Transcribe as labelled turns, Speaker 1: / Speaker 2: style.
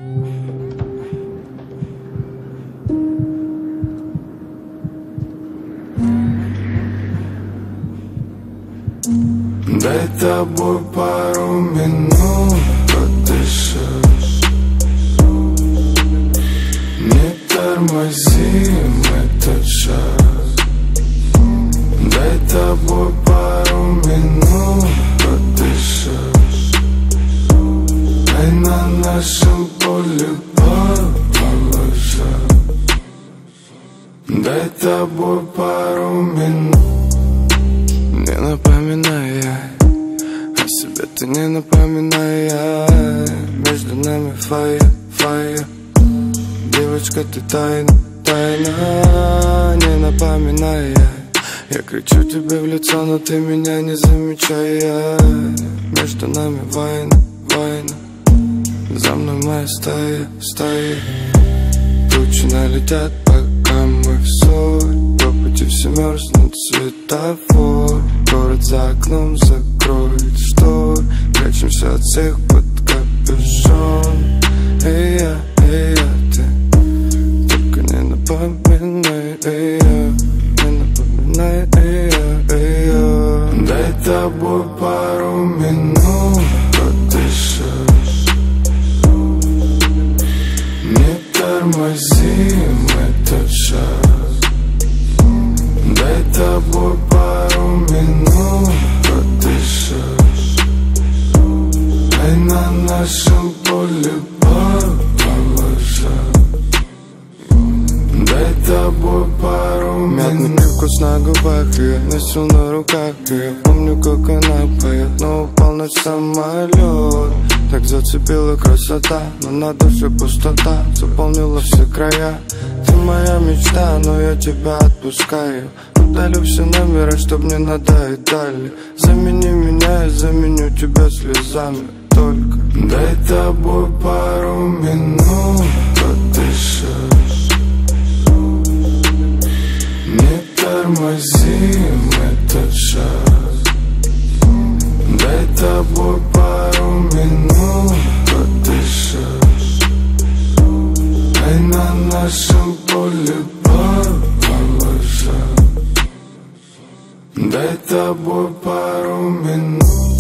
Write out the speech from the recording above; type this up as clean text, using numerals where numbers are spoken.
Speaker 1: Дай тобой пару минут подышать. Не тормозим этот шаг. Дай тобой пару минут подышать. Дай на нашем поле положа. Дай тобой пару минут. Не напоминай о себе, ты не напоминай. Между нами фаер. Девочка, ты тайна. Не напоминай. Я кричу тебе в лицо, но ты меня не замечаешь. Между нами война. За мной моя стая. Тучи налетят, пока мы в ссоре. По пути все мерзнут, светофор. Город за окном закроет штор. Прячемся от всех под капюшон. Эй, я, ты только не напоминай. Не напоминай. Дай тобой пару минут подышать. Не тормозим этот шаг. Дай тобой пару минут подышать. Дай на нашем поле положа. Дай тобой пару минут. Мятный привкус на губах, я несу на руках. Я помню, как она поет, но упал на самолет. Так зацепила красота, но на душе пустота заполнила все края. Ты моя мечта, но я тебя отпускаю. Удалю все номера, чтоб не надоедали. Замени меня, я заменю тебя слезами. Только дай тобой пару минут подышать. Не тормозим этот шаг. Дай тобой пару минут подышать. Дай на нашем поле положа. Дай тобой пару минут.